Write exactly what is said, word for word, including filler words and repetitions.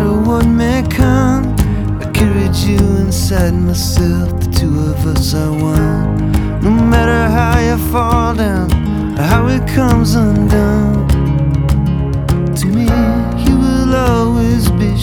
matter what may come, I carried you inside myself. The two of us are one. No matter how you fall down or how it comes undone,